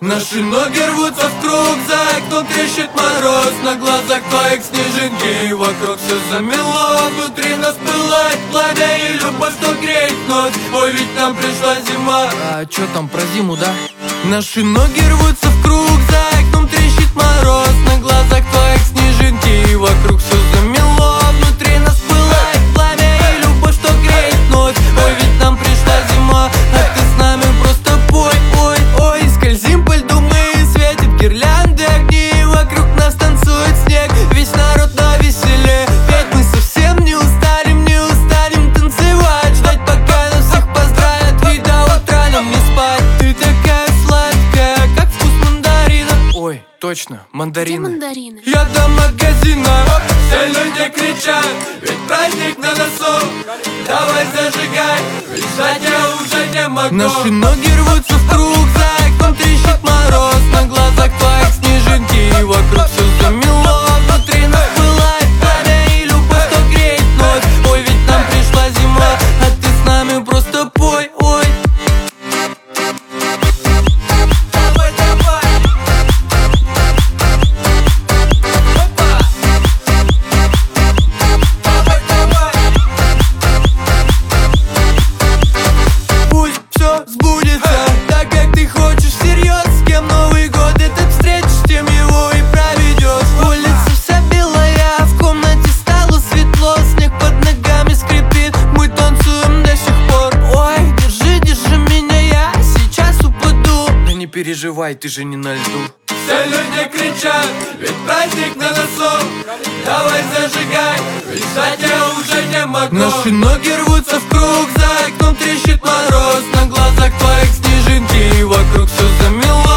Наши ноги рвутся в круг, за окном трещит мороз, на глазах твоих снежинки, вокруг все замело. Внутри нас пылает пламя и любовь, что греет ночь. Ой, ведь нам пришла зима. А чё там про зиму, да? Наши ноги рвутся в круг, за окном трещит мороз, на глазах твоих снежинки, вокруг все замело. Внутри нас пылает пламя и любовь, что греет ночь. Ой, ведь нам пришла зима, а ты с нами просто пой. Ой, ой, скользим по льду мы, светит гирлянды огни, вокруг нас танцует снег, весь народ на веселе. Ведь мы совсем не устанем танцевать, ждать, пока нас всех поздравят, ведь до утра нам не спать. Ты такая сладкая, как вкус мандарина. Ой, точно, мандарины. Мандарины. Я до магазина, все люди кричат, ведь праздник на носу. Давай зажигай, ведь ждать я уже не могу. Наши ноги рвутся в круг, за окном трещит мороз, на глазах твоих снежинки, вокруг все замело. Внутри нас пылает пламя и любовь, что греет ночь. Ой, ведь нам пришла зима, а ты с нами просто пой. Ой, давай, давай. Пусть все сбудется так, как ты хочешь всерьез. С кем Новый год этот встретишь, тем его и проведешь. Улица вся белая, в комнате стало светло, снег под ногами скрипит, мы танцуем до сих пор. Ой, держи, держи меня, я сейчас упаду. Да не переживай, ты же не на льду. Все люди кричат, ведь праздник на носу. Давай зажигай, ведь ждать я уже не могу. Наши ноги рвутся в круг, за окном трещит мороз, на глазах твоих снежинки, вокруг все замело.